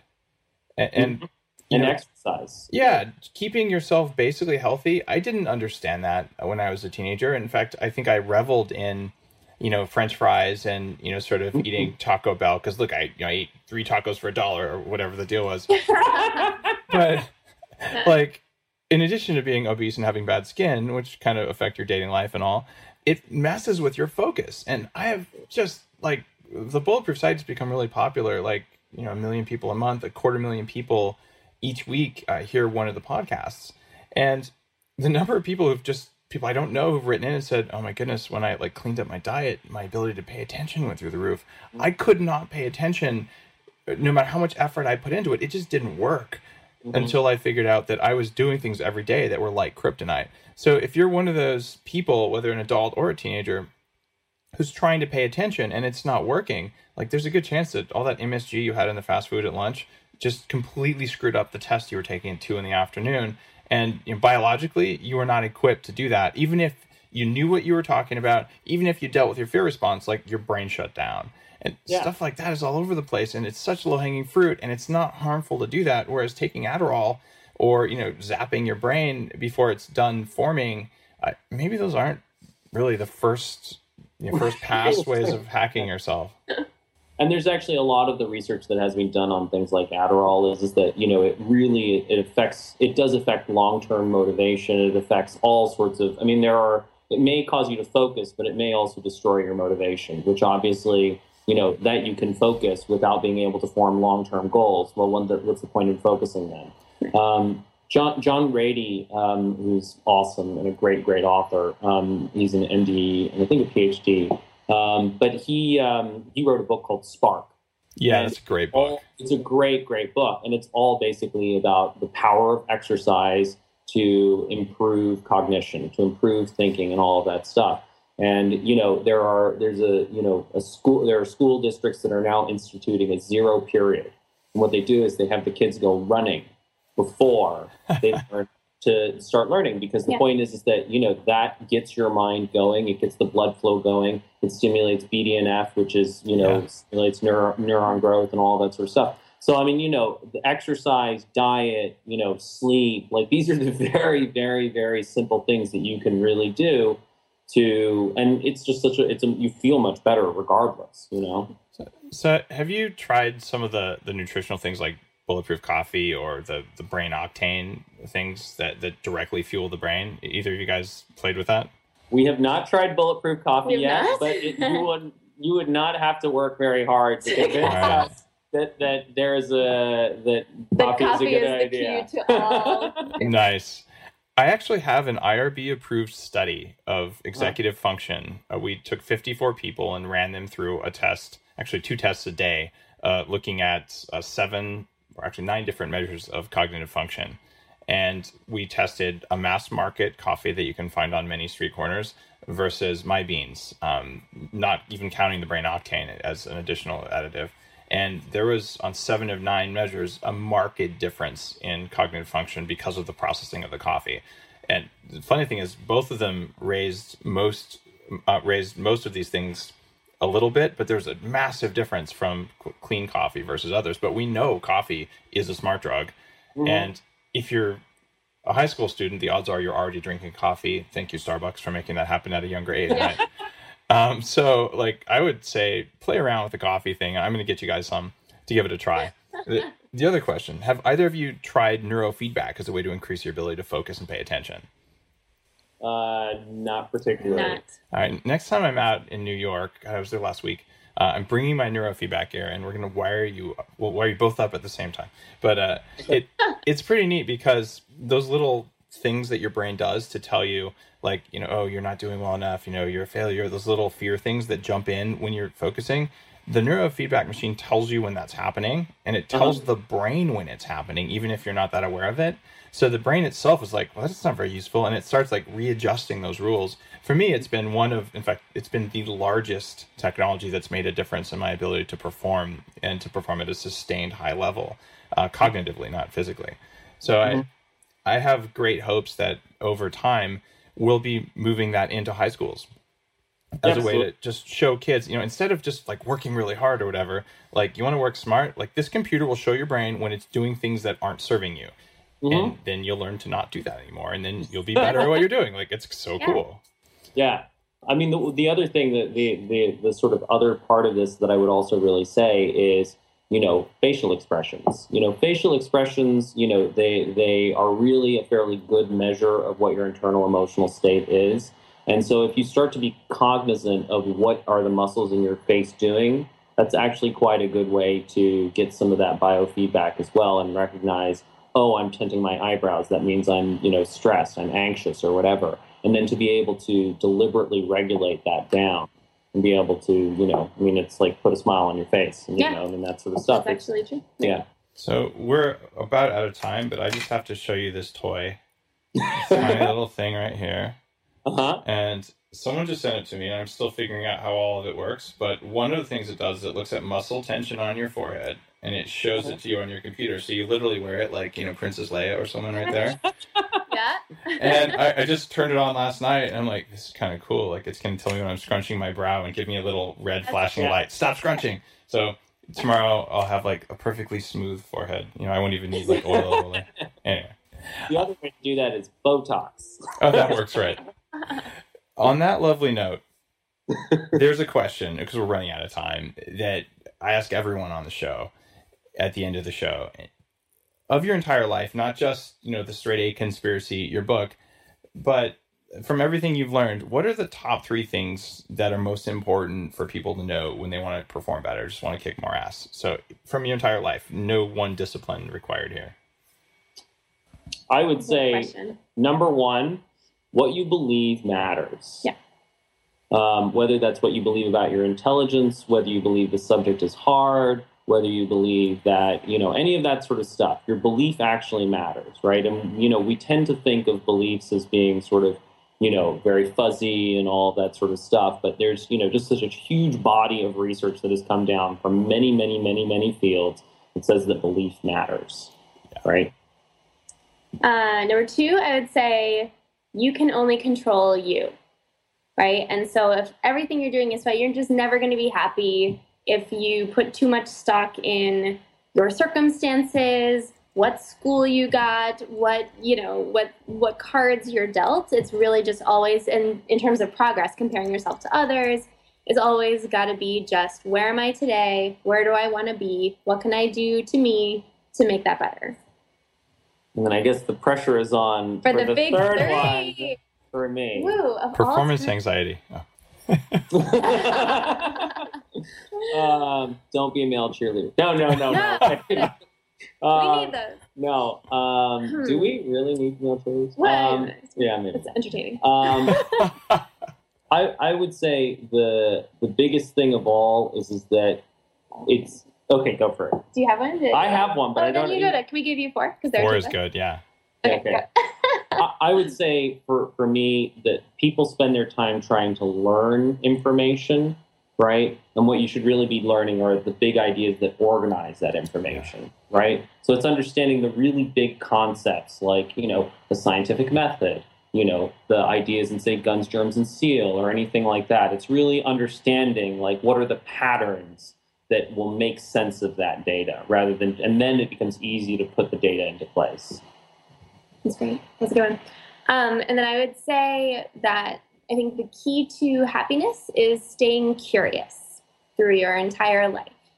And exercise. Yeah, keeping yourself basically healthy. I didn't understand that when I was a teenager. In fact, I think I reveled in French fries and, sort of eating Taco Bell. Because look, I ate 3 tacos for $1 or whatever the deal was. But like, in addition to being obese and having bad skin, which kind of affect your dating life and all, it messes with your focus. And I have just the Bulletproof site has become really popular. 1 million people a month, 250,000 people each week hear one of the podcasts. And the number of people people I don't know who've written in and said, oh my goodness, when I cleaned up my diet, my ability to pay attention went through the roof. I could not pay attention no matter how much effort I put into it. It just didn't work until I figured out that I was doing things every day that were like kryptonite. So if you're one of those people, whether an adult or a teenager, who's trying to pay attention and it's not working, there's a good chance that all that MSG you had in the fast food at lunch just completely screwed up the test you were taking at 2 p.m. And biologically, you are not equipped to do that. Even if you knew what you were talking about, even if you dealt with your fear response, your brain shut down. And stuff like that is all over the place. And it's such low-hanging fruit, and it's not harmful to do that. Whereas taking Adderall or, zapping your brain before it's done forming, maybe those aren't really the first pass ways of hacking yourself. And there's actually a lot of the research that has been done on things like Adderall is that, it does affect long-term motivation. It affects all sorts of, it may cause you to focus, but it may also destroy your motivation, which obviously, that you can focus without being able to form long-term goals. Well, what's the point in focusing then? John Rady, who's awesome and a great author, he's an MD and I think a PhD. But he wrote a book called Spark. Yeah, that's a great book. It's a great book. And it's all basically about the power of exercise to improve cognition, to improve thinking and all of that stuff. And, there are school districts that are now instituting a 0 period. And what they do is they have the kids go running before they learn to start learning, because the point is that, that gets your mind going. It gets the blood flow going. It stimulates BDNF, which is, stimulates neuron growth and all that sort of stuff. So, the exercise, diet, sleep, these are the very, very, very simple things that you can really do and it's just you feel much better regardless, So have you tried some of the nutritional things like Bulletproof coffee or the brain octane things that directly fuel the brain? Either of you guys played with that? We have not tried Bulletproof coffee yet, but you would not have to work very hard to convince us that coffee is a good idea. The key to all. Nice. I actually have an IRB approved study of executive function. We took 54 people and ran them through a test, actually 2 tests a day, looking at 9 different measures of cognitive function. And we tested a mass market coffee that you can find on many street corners versus My Beans, not even counting the brain octane as an additional additive. And there was, on 7 of 9 measures, a marked difference in cognitive function because of the processing of the coffee. And the funny thing is, both of them raised most of these things a little bit, but there's a massive difference from clean coffee versus others. But we know coffee is a smart drug. Mm-hmm. And if you're a high school student, the odds are you're already drinking coffee. Thank you, Starbucks, for making that happen at a younger age. Right? So I would say play around with the coffee thing. I'm going to get you guys some to give it a try. The other question, have either of you tried neurofeedback as a way to increase your ability to focus and pay attention? Not particularly. Not. All right, next time I'm out in New York, I was there last week, I'm bringing my neurofeedback gear, and we're going to wire you both up at the same time. But it's pretty neat because those little things that your brain does to tell you, like, oh, you're not doing well enough, you're a failure, those little fear things that jump in when you're focusing, the neurofeedback machine tells you when that's happening, and it tells the brain when it's happening, even if you're not that aware of it. So the brain itself is like, well, that's not very useful, and it starts like readjusting those rules. For me, it's been it's been the largest technology that's made a difference in my ability to perform, and to perform at a sustained high level, cognitively, not physically. So I have great hopes that over time we'll be moving that into high schools as a way to just show kids, instead of just like working really hard or whatever, like, you want to work smart, like, this computer will show your brain when it's doing things that aren't serving you. And then you'll learn to not do that anymore, and then you'll be better at what you're doing. Like, it's so cool. Yeah. I mean, the other thing that the sort of other part of this that I would also really say is, facial expressions. Facial expressions, they are really a fairly good measure of what your internal emotional state is. And so if you start to be cognizant of what are the muscles in your face doing, that's actually quite a good way to get some of that biofeedback as well, and recognize, oh, I'm tinting my eyebrows. That means I'm, stressed, I'm anxious or whatever. And then to be able to deliberately regulate that down and be able to, it's like put a smile on your face and, and that sort of stuff. That's actually true. Yeah. So we're about out of time, but I just have to show you this toy. It's my little thing right here. And someone just sent it to me, and I'm still figuring out how all of it works. But one of the things it does is it looks at muscle tension on your forehead, and it shows it to you on your computer. So you literally wear it like, Princess Leia or someone right there. Yeah. And I just turned it on last night, and I'm like, this is kind of cool. Like, it's going to tell me when I'm scrunching my brow and give me a little red flashing light. Stop scrunching. So tomorrow I'll have like a perfectly smooth forehead. I won't even need like oil roller. Anyway. The other way to do that is Botox. Oh, that works, right. On that lovely note, there's a question, because we're running out of time, that I ask everyone on the show at the end of the show. Of your entire life, not just, the Straight A Conspiracy, your book, but from everything you've learned, what are the top 3 things that are most important for people to know when they want to perform better, just want to kick more ass? So from your entire life, no one discipline required here. I would say, number 1, what you believe matters. Yeah. Whether that's what you believe about your intelligence, whether you believe the subject is hard, whether you believe that, any of that sort of stuff, your belief actually matters, right? And, we tend to think of beliefs as being sort of, very fuzzy and all that sort of stuff. But there's, just such a huge body of research that has come down from many, many, many, many fields that says that belief matters, right? Number 2, I would say, you can only control you, right? And so if everything you're doing is right, you're just never going to be happy if you put too much stock in your circumstances, what school you got, what cards you're dealt. It's really just always, in terms of progress, comparing yourself to others, it's always got to be just, where am I today? Where do I want to be? What can I do to me to make that better? And then I guess the pressure is on for the big third 3. one for me. Woo, performance anxiety. Oh. Don't be a male cheerleader. No. We need those. No. Do we really need male cheerleaders? What? Yeah, maybe. It's entertaining. I would say the biggest thing of all is that it's. Okay, go for it. Do you have one? I have one, but I don't. Then you go to. Can we give you 4? Because 4 is good. Yeah. Okay. I would say for me that people spend their time trying to learn information, right? And what you should really be learning are the big ideas that organize that information, right? So it's understanding the really big concepts like, the scientific method, the ideas in, say, Guns, Germs, and Steel or anything like that. It's really understanding, like, what are the patterns that will make sense of that data and then it becomes easy to put the data into place. That's great. That's a good one. And then I would say that I think the key to happiness is staying curious through your entire life.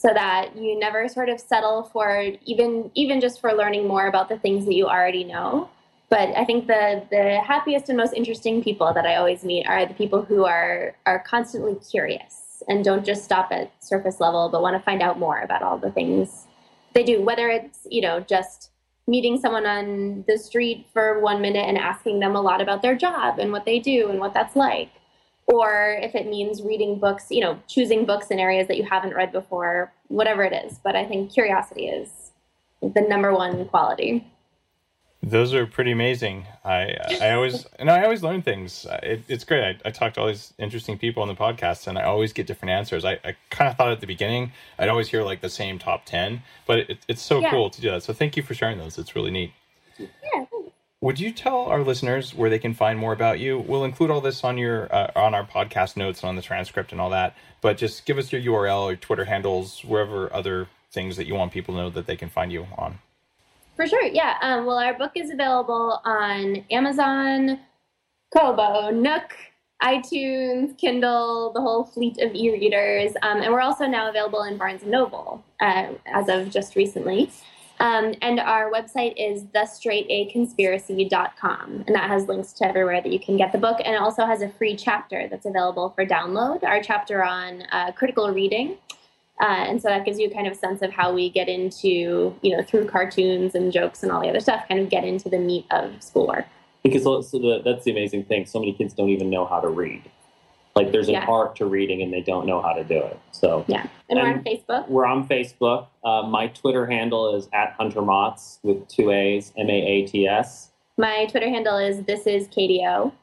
so that you never sort of settle for even just for learning more about the things that you already know. But I think the happiest and most interesting people that I always meet are the people who are constantly curious and don't just stop at surface level, but want to find out more about all the things they do, whether it's, just meeting someone on the street for 1 minute and asking them a lot about their job and what they do and what that's like. Or if it means reading books, choosing books in areas that you haven't read before, whatever it is. But I think curiosity is the number one quality. Those are pretty amazing. I always learn things. It's great. I talk to all these interesting people on the podcast, and I always get different answers. I kind of thought at the beginning I'd always hear like the same top 10, but it's so cool to do that. So thank you for sharing those. It's really neat. Yeah. Would you tell our listeners where they can find more about you? We'll include all this on on our podcast notes and on the transcript and all that. But just give us your URL, your Twitter handles, wherever other things that you want people to know that they can find you on. For sure, yeah. Well, our book is available on Amazon, Kobo, Nook, iTunes, Kindle, the whole fleet of e-readers. And we're also now available in Barnes & Noble as of just recently. And our website is thestraightaconspiracy.com. And that has links to everywhere that you can get the book. And it also has a free chapter that's available for download, our chapter on critical reading. And so that gives you kind of a sense of how we get into, through cartoons and jokes and all the other stuff, kind of get into the meat of schoolwork. Because that's the amazing thing. So many kids don't even know how to read. Like there's an art to reading and they don't know how to do it. So yeah. And we're on Facebook. We're on Facebook. My Twitter handle is @HunterMatz with 2 A's, MAATS. My Twitter handle is ThisIsKatieO.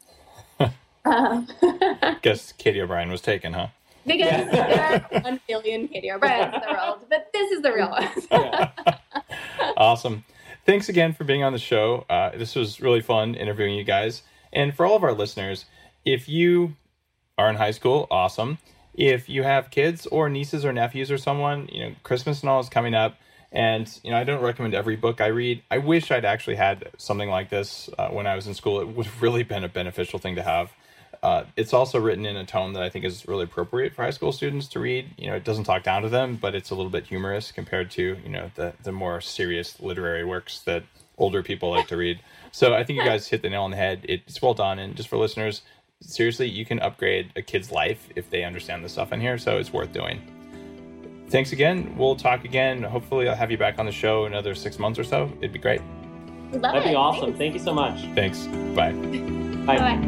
Guess Katie O'Brien was taken, huh? Because there are 1 billion Katie O'Briens in the world, but this is the real one. Awesome. Thanks again for being on the show. This was really fun interviewing you guys. And for all of our listeners, if you are in high school, awesome. If you have kids or nieces or nephews or someone, Christmas and all is coming up. And, I don't recommend every book I read. I wish I'd actually had something like this when I was in school. It would have really been a beneficial thing to have. It's also written in a tone that I think is really appropriate for high school students to read. It doesn't talk down to them, but it's a little bit humorous compared to, the more serious literary works that older people like to read. So I think you guys hit the nail on the head. It's well done. And just for listeners, seriously, you can upgrade a kid's life if they understand the stuff in here. So it's worth doing. Thanks again. We'll talk again. Hopefully I'll have you back on the show in another 6 months or so. It'd be great. That'd be awesome. Thanks. Thank you so much. Thanks. Bye. Bye. Bye.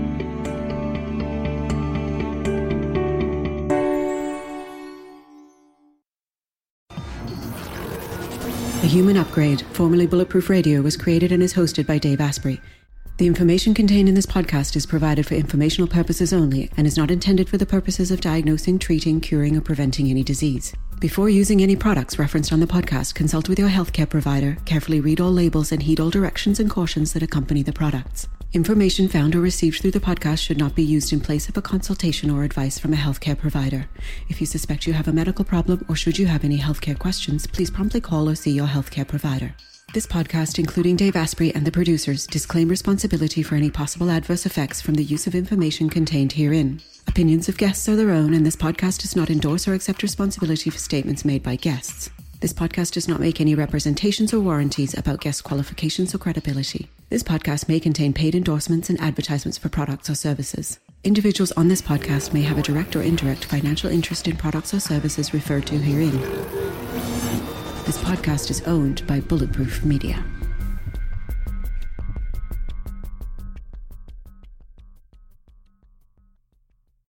The Human Upgrade, formerly Bulletproof Radio, was created and is hosted by Dave Asprey. The information contained in this podcast is provided for informational purposes only and is not intended for the purposes of diagnosing, treating, curing, or preventing any disease. Before using any products referenced on the podcast, consult with your healthcare provider, carefully read all labels, and heed all directions and cautions that accompany the products. Information found or received through the podcast should not be used in place of a consultation or advice from a healthcare provider. If you suspect you have a medical problem or should you have any healthcare questions, please promptly call or see your healthcare provider. This podcast, including Dave Asprey and the producers, disclaim responsibility for any possible adverse effects from the use of information contained herein. Opinions of guests are their own, and this podcast does not endorse or accept responsibility for statements made by guests. This podcast does not make any representations or warranties about guest qualifications or credibility. This podcast may contain paid endorsements and advertisements for products or services. Individuals on this podcast may have a direct or indirect financial interest in products or services referred to herein. This podcast is owned by Bulletproof Media.